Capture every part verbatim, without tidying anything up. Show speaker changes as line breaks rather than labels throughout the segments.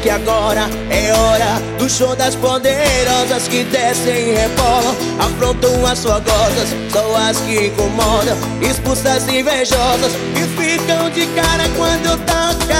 que agora é hora do show das poderosas que descem e rebolam, afrontam as fogosas, são as que incomodam, expulsas invejosas e ficam de cara quando toca.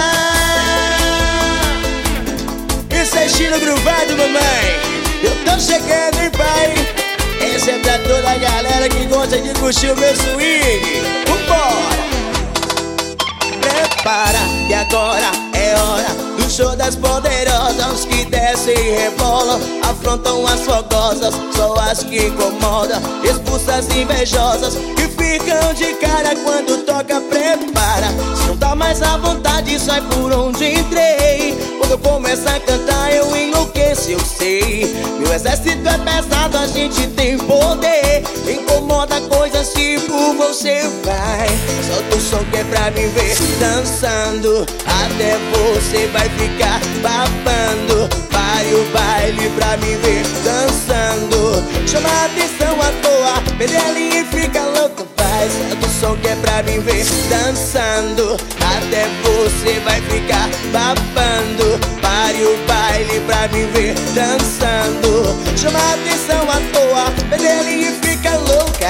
Isso é estilo groovado, mamãe. Eu tô chegando, hein, pai? Esse é pra toda a galera que gosta de curtir o meu swing. Vambora! Prepara, que agora é hora do show das poderosas que descem e rebolam, afrontam as fogosas, são as que incomodam, expulsas invejosas e ficam de cara quando toca. Prepara, se não tá mais à vontade, sai por onde entrei. Quando eu começo a cantar eu enlouqueço, eu sei. Meu exército é pesado, a gente tem poder. Incomoda coisas tipo você vai. Solta o som que é pra me ver dançando, até você vai ficar babando. Pare o baile pra me ver dançando. Chama a atenção à toa, perde a linha e fica louco. Vai, solta o som que é pra me ver dançando, até você vai ficar babando. Pare o baile pra me ver dançando. Chama a atenção à toa, perde a linha e fica louca.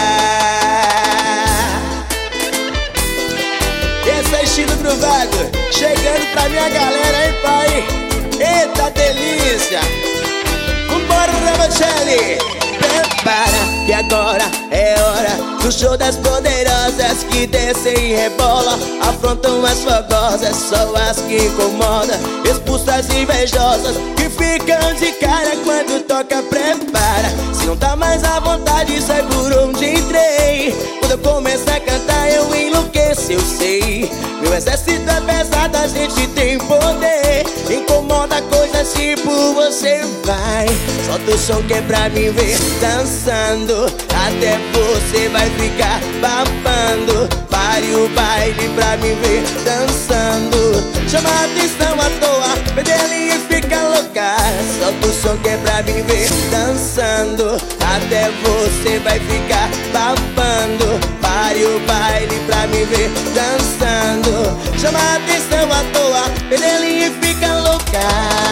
Esse é estilo groovado, chegando pra minha galera, hein, pai? Eita delícia! Vambora, Ramocelli! Prepara, que agora é hora do show das poderosas que descem e rebolam, afrontam as fogosas, são as que incomodam, expulsas invejosas que ficam de cara quando toca. Prepara, se não tá mais à vontade, sai por onde entrei. Quando eu começo a cantar eu enlouqueço, eu sei. Meu exército é pesado, a gente tem poder. Incomoda coisas tipo você vai. Solta o som que é pra me ver dançando, até você vai ficar babando. Pare o baile pra me ver dançando. Chama a atenção à toa, perde a linha e fica louca. Solta o som que é pra me ver dançando, até você vai ficar babando. Pare o baile pra me ver dançando. Chama a atenção à toa, perde a linha e fica louca.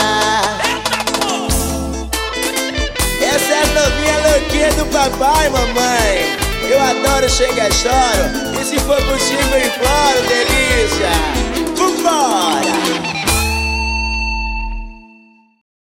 Essa é a novinha louquinha do papai, mamãe. Eu adoro Chega e Choro. E se for possível, imploro, delícia. Vambora!